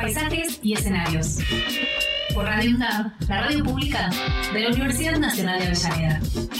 paisajes y escenarios. Por Radio UNDAV, la radio pública de la Universidad Nacional de Avellaneda.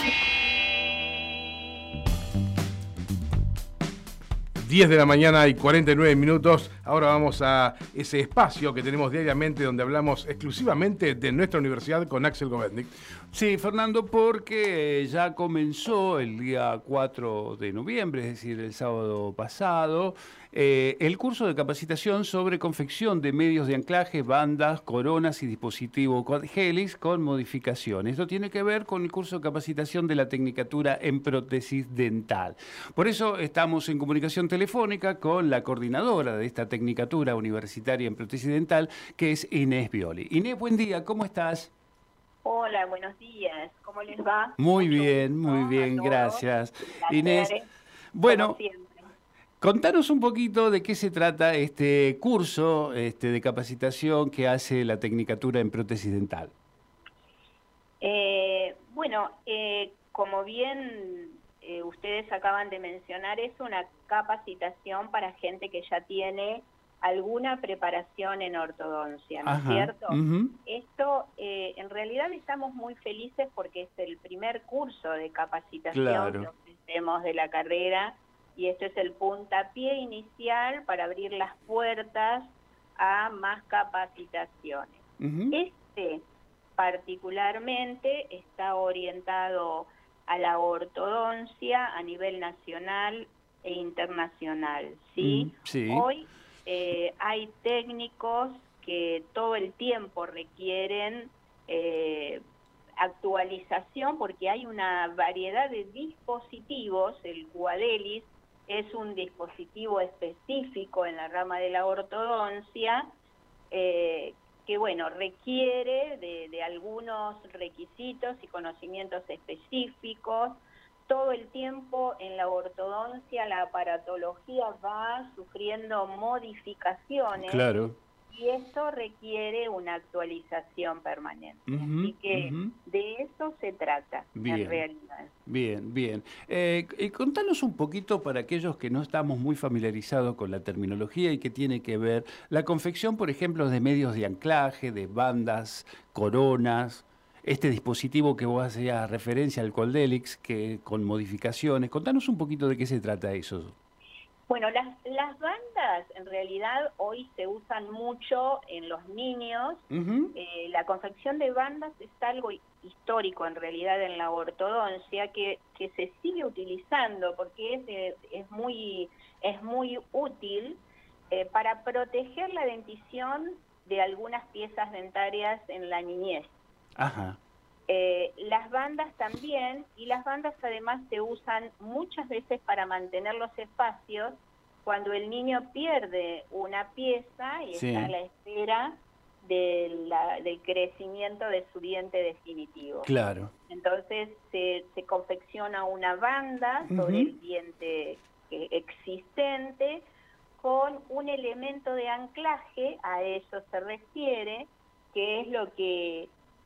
Diez de la mañana y 49 minutos. Ahora vamos a ese espacio que tenemos diariamente donde hablamos exclusivamente de nuestra universidad con Axel Govetnik. Sí, Fernando, porque ya comenzó el día 4 de noviembre, es decir, el sábado pasado, el curso de capacitación sobre confección de medios de anclaje, bandas, coronas y dispositivo Helix con modificaciones. Esto tiene que ver con el curso de capacitación de la Tecnicatura en prótesis dental. Por eso estamos en comunicación telefónica con la coordinadora de esta Tecnicatura Universitaria en prótesis dental, que es Inés Violi. Inés, buen día, ¿cómo estás? Hola, buenos días. ¿Cómo les va? Muy bien, gracias. Inés, bueno, contanos un poquito de qué se trata este curso de capacitación que hace la Tecnicatura en prótesis dental. Como bien ustedes acaban de mencionar, es una capacitación para gente que ya tiene alguna preparación en ortodoncia, ¿no es cierto? Esto, en realidad estamos muy felices porque es el primer curso de capacitación que ofrecemos de la carrera y esto es el puntapié inicial para abrir las puertas a más capacitaciones. Este particularmente está orientado a la ortodoncia a nivel nacional e internacional, ¿sí? Hoy hay técnicos que todo el tiempo requieren actualización porque hay una variedad de dispositivos. El Quadelis es un dispositivo específico en la rama de la ortodoncia que, bueno, requiere de algunos requisitos y conocimientos específicos. Todo el tiempo en la ortodoncia la aparatología va sufriendo modificaciones y eso requiere una actualización permanente. Así que de eso se trata en realidad. Bien. Contanos un poquito para aquellos que no estamos muy familiarizados con la terminología y que tiene que ver la confección, por ejemplo, de medios de anclaje, de bandas, coronas. Este dispositivo que vos hacías referencia al Quadelix, que con modificaciones. Contanos un poquito de qué se trata eso. Bueno, las bandas en realidad hoy se usan mucho en los niños. La confección de bandas es algo histórico en realidad en la ortodoncia que se sigue utilizando porque es muy útil para proteger la dentición de algunas piezas dentarias en la niñez. Las bandas también, y las bandas además se usan muchas veces para mantener los espacios cuando el niño pierde una pieza y está a la espera del crecimiento de su diente definitivo. Entonces se confecciona una banda sobre el diente existente con un elemento de anclaje, a eso se refiere, que es lo que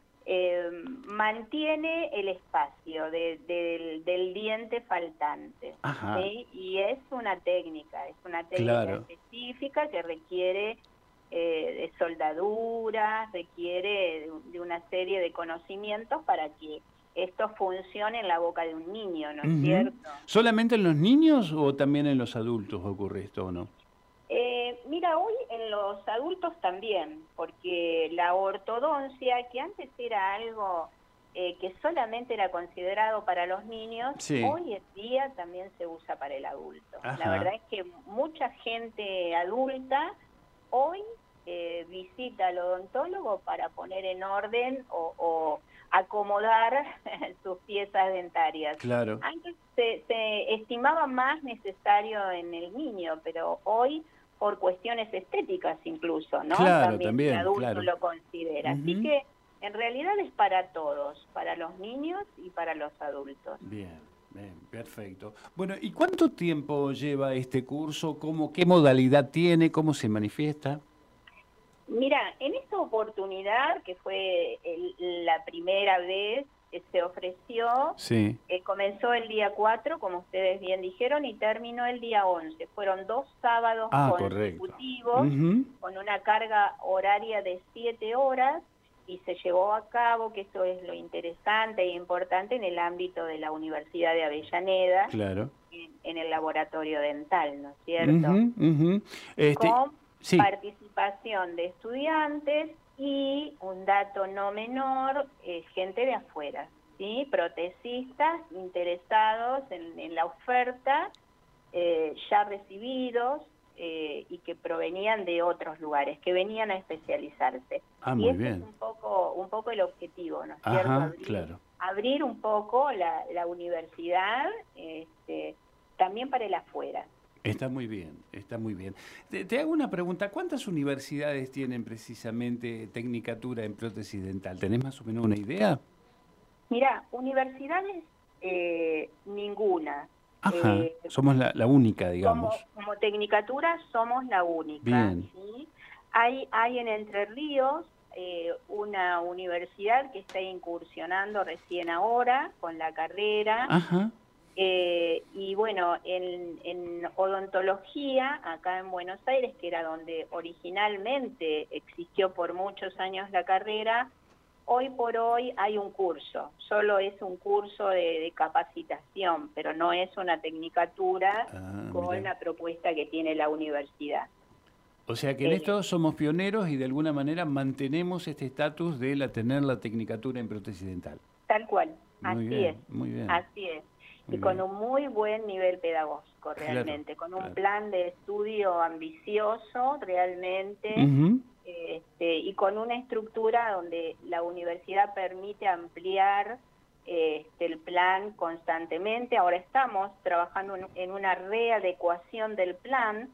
mantiene el espacio del diente faltante, ¿sí? Y es una técnica específica que requiere de soldaduras, requiere de una serie de conocimientos para que esto funcione en la boca de un niño, ¿no es cierto? ¿Solamente en los niños o también en los adultos ocurre esto o no? Mira, hoy en los adultos también, porque la ortodoncia, que antes era algo que solamente era considerado para los niños, hoy en día también se usa para el adulto. La verdad es que mucha gente adulta hoy visita al odontólogo para poner en orden o acomodar sus piezas dentarias. Antes se estimaba más necesario en el niño, pero hoy por cuestiones estéticas incluso, ¿no? También el adulto lo considera. Así que en realidad es para todos, para los niños y para los adultos. Bien, perfecto. Bueno, ¿y cuánto tiempo lleva este curso? ¿Qué modalidad tiene? ¿Cómo se manifiesta? Mira, en esta oportunidad, que fue la primera vez se ofreció, Sí. comenzó el día 4, como ustedes bien dijeron, y terminó el día 11. Fueron 2 sábados consecutivos, con una carga horaria de 7 horas, y se llevó a cabo, que eso es lo interesante e importante, en el ámbito de la Universidad de Avellaneda, Claro. en el laboratorio dental, ¿no es cierto? Con sí. participación de estudiantes y, un dato no menor, gente de afuera, ¿sí? Protesistas interesados en la oferta, ya recibidos, y que provenían de otros lugares, que venían a especializarse. Muy y ese bien. es un poco el objetivo, ¿no es cierto? Ajá, claro. Abrir un poco la universidad, también para el afuera. Está muy bien, está muy bien. Te hago una pregunta, ¿cuántas universidades tienen precisamente tecnicatura en prótesis dental? ¿Tenés más o menos una idea? Mira, universidades, ninguna. Ajá, somos la única, digamos. Como tecnicatura somos la única. Bien. ¿Sí? Hay en Entre Ríos una universidad que está incursionando recién ahora con la carrera. Ajá. Y bueno, en odontología, acá en Buenos Aires, que era donde originalmente existió por muchos años la carrera, hoy por hoy hay un curso, solo es un curso de capacitación, pero no es una tecnicatura con la propuesta que tiene la universidad. O sea que en esto somos pioneros y de alguna manera mantenemos este estatus de tener la tecnicatura en prótesis dental. Tal cual, muy bien, muy bien. Así es. Y con un muy buen nivel pedagógico realmente, con un plan de estudio ambicioso realmente, y con una estructura donde la universidad permite ampliar el plan constantemente. Ahora estamos trabajando en una readecuación del plan.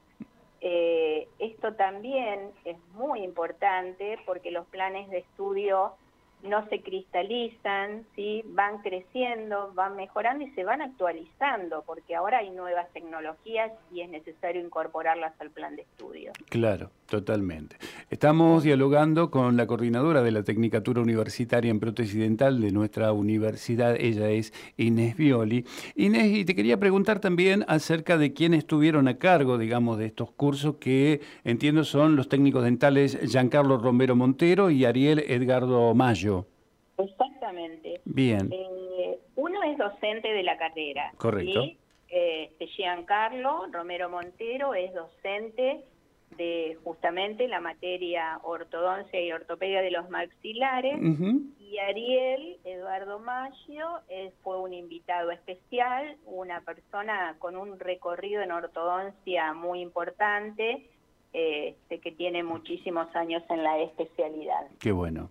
Esto también es muy importante porque los planes de estudio no se cristalizan, ¿sí? Van creciendo, van mejorando y se van actualizando, porque ahora hay nuevas tecnologías y es necesario incorporarlas al plan de estudio. Claro, totalmente. Estamos dialogando con la coordinadora de la Tecnicatura Universitaria en Prótesis Dental de nuestra universidad, ella es Inés Violi. Inés, y te quería preguntar también acerca de quiénes estuvieron a cargo, digamos, de estos cursos que entiendo son los técnicos dentales Giancarlo Romero Montero y Ariel Edgardo Mayo. Exactamente. Bien. Uno es docente de la carrera. Correcto. ¿Sí? Giancarlo Romero Montero es docente de justamente la materia ortodoncia y ortopedia de los maxilares, y Ariel Eduardo Maggio fue un invitado especial, una persona con un recorrido en ortodoncia muy importante, que tiene muchísimos años en la especialidad. Qué bueno.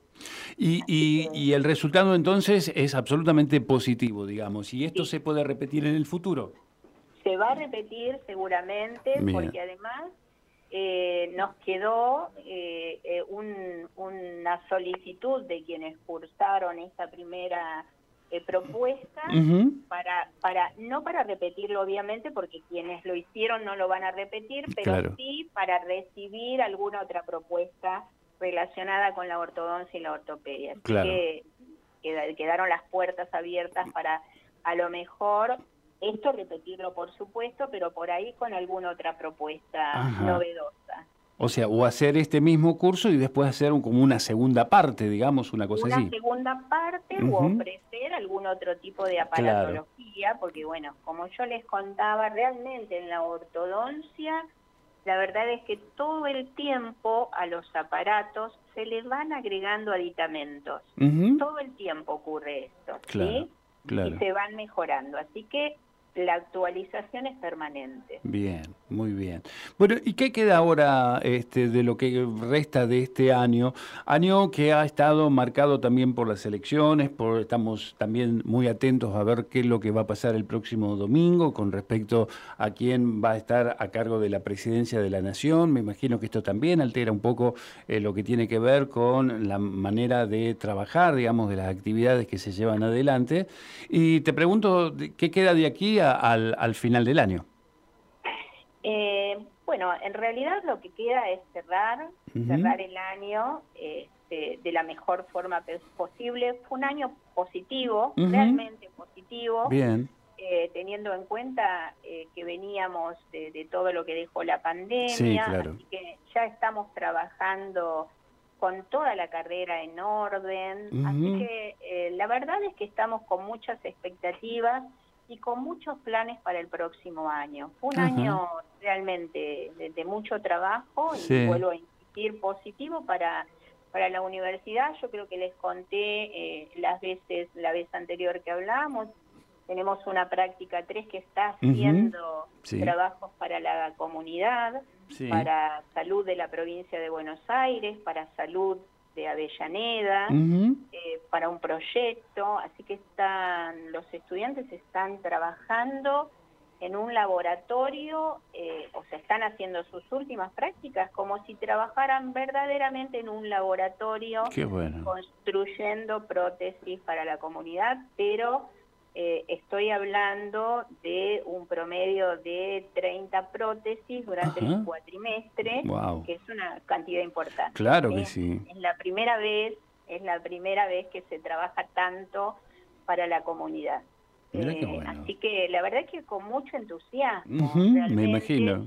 Y el resultado entonces es absolutamente positivo, digamos, y esto se puede repetir en el futuro. Se va a repetir seguramente. Bien. Porque además nos quedó una solicitud de quienes cursaron esta primera propuesta, no para repetirlo obviamente, porque quienes lo hicieron no lo van a repetir, pero sí para recibir alguna otra propuesta relacionada con la ortodoncia y la ortopedia. Así que quedaron las puertas abiertas para, a lo mejor, esto repetirlo por supuesto, pero por ahí con alguna otra propuesta novedosa. O sea, o hacer este mismo curso y después hacer como una segunda parte, digamos, una cosa así. Una segunda parte o ofrecer algún otro tipo de aparatología, porque bueno, como yo les contaba, realmente en la ortodoncia, la verdad es que todo el tiempo a los aparatos se les van agregando aditamentos. Todo el tiempo ocurre esto, ¿sí? Y se van mejorando. Así que la actualización es permanente. Bien, muy bien. Bueno, ¿y qué queda ahora de lo que resta de este año? Año que ha estado marcado también por las elecciones, estamos también muy atentos a ver qué es lo que va a pasar el próximo domingo con respecto a quién va a estar a cargo de la presidencia de la Nación. Me imagino que esto también altera un poco lo que tiene que ver con la manera de trabajar, digamos, de las actividades que se llevan adelante. Y te pregunto, ¿qué queda de aquí al final del año? Bueno, en realidad lo que queda es cerrar el año de la mejor forma posible. Fue un año positivo, realmente positivo. Bien. Teniendo en cuenta que veníamos de todo lo que dejó la pandemia, Sí, claro. así que ya estamos trabajando con toda la carrera en orden, así que la verdad es que estamos con muchas expectativas y con muchos planes para el próximo año. Fue un año realmente de mucho trabajo y vuelvo a insistir, positivo para la universidad. Yo creo que les conté la vez anterior que hablamos. Tenemos una práctica 3 que está haciendo trabajos para la comunidad, para salud de la provincia de Buenos Aires, para salud de Avellaneda, para un proyecto. Así que los estudiantes están trabajando en un laboratorio, o sea, están haciendo sus últimas prácticas como si trabajaran verdaderamente en un laboratorio. Qué bueno. Construyendo prótesis para la comunidad, pero estoy hablando de un promedio de 30 prótesis durante el cuatrimestre, que es una cantidad importante. Claro que sí. Es la primera vez que se trabaja tanto para la comunidad. Mira qué bueno. Así que la verdad es que con mucho entusiasmo. Me imagino.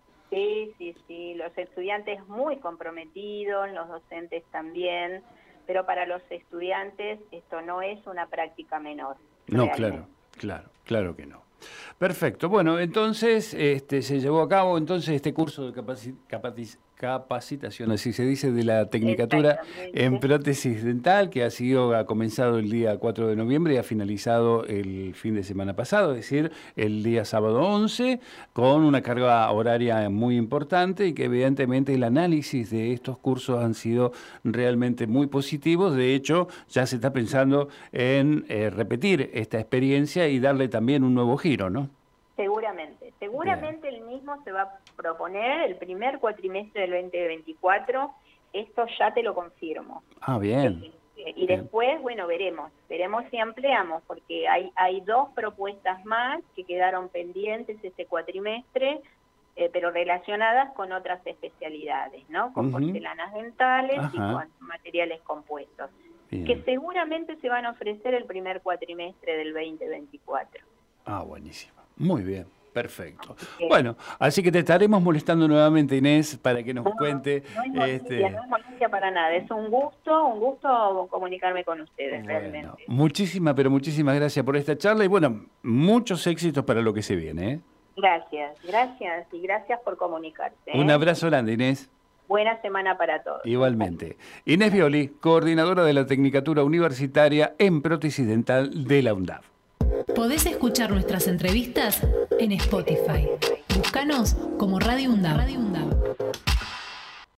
Sí, los estudiantes muy comprometidos, los docentes también, pero para los estudiantes esto no es una práctica menor. No, claro que no. Perfecto. Bueno, entonces se llevó a cabo este curso de capacitación, así se dice, de la Tecnicatura en Prótesis Dental, que ha comenzado el día 4 de noviembre y ha finalizado el fin de semana pasado, es decir, el día sábado 11, con una carga horaria muy importante y que evidentemente el análisis de estos cursos han sido realmente muy positivos. De hecho, ya se está pensando en repetir esta experiencia y darle también un nuevo giro, ¿no? Seguramente el mismo se va a proponer el primer cuatrimestre del 2024, esto ya te lo confirmo. Bien. Y después, bueno, veremos si ampliamos, porque hay 2 propuestas más que quedaron pendientes este cuatrimestre, pero relacionadas con otras especialidades, ¿no? Con porcelanas dentales y con materiales compuestos, que seguramente se van a ofrecer el primer cuatrimestre del 2024. Buenísimo. Muy bien, perfecto. Bueno, así que te estaremos molestando nuevamente, Inés, para que nos cuente. No es molestia para nada, es un gusto comunicarme con ustedes, realmente. Muchísimas gracias por esta charla y bueno, muchos éxitos para lo que se viene, ¿eh? Gracias y gracias por comunicarse. Un abrazo grande, Inés. Buena semana para todos. Igualmente. Inés Violi, coordinadora de la Tecnicatura Universitaria en Prótesis Dental de la UNDAV. Podés escuchar nuestras entrevistas en Spotify. Búscanos como Radio UNDAV.